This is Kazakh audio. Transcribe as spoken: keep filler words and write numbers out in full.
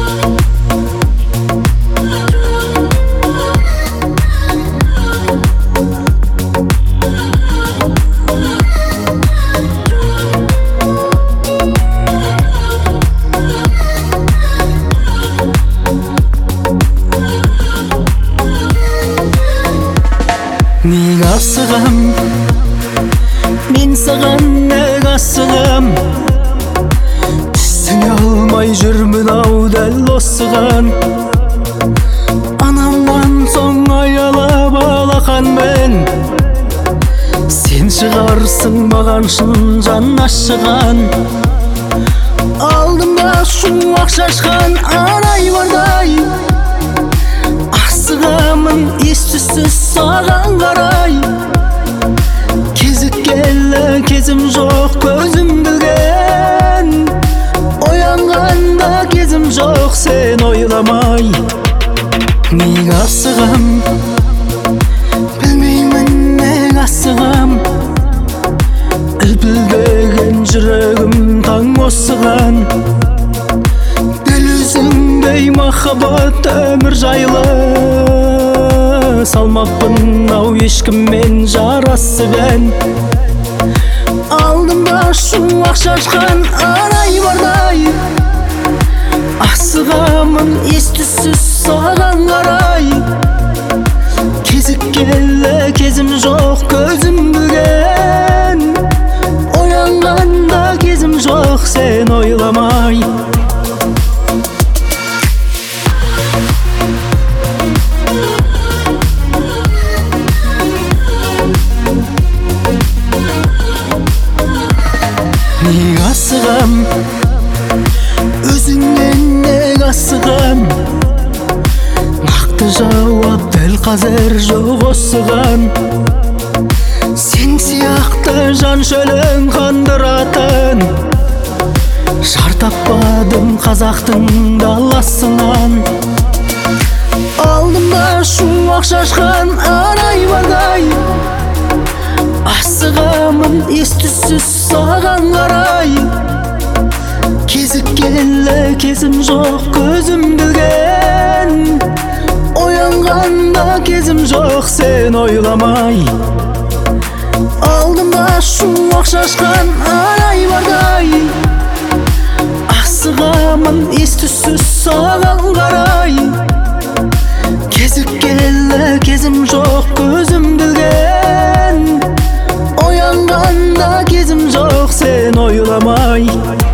Мен асығам, мен саған неге асығам, түсіне алмай жүрмін ау дәл осыған. Анамнан соң аялап алақанмен, сен шығарсың маған шын жан ашыған. Алдымда шуақ шашқан арай бардай, асығамын ес-түссіз саған қарай. Кезіккелі кезім жоқ көзім білген, оянғанда кезім жоқ сен ойламай. Неге асығам, білмеймін неге асығам, үлпілдеген жүрегім таң осыған. Дәл өзіңдей махаббат өмір жайлы салмаппын ау ешкіммен жарасып. Алдымда шуақ шашқан арай бардай, асығамын ес-түссіз саған қарай. Кезіккелі кезім жоқ көзім білген, оянғанда кезім жоқ сен ойламай. Неге асығам, өзіңнен неге асығам, нақты жауап дәл қазір жоқ осыған. Сен сияқты жан шөлін қандыратын жар таппадым қазақтың даласынан. Алдымда шуақ шашқан арай бардай, асығамын ес-түссіз саған қарай. Кезіккелі кезім жоқ көзім білген, оянғанда кезім жоқ сен ойламай. Алдымда шуақ шашқан арай бардай, асығамын ес-түссіз саған қарай. Кезіккелі кезім жоқ көзім білген, оянғанда кезім жоқ сен ойламай.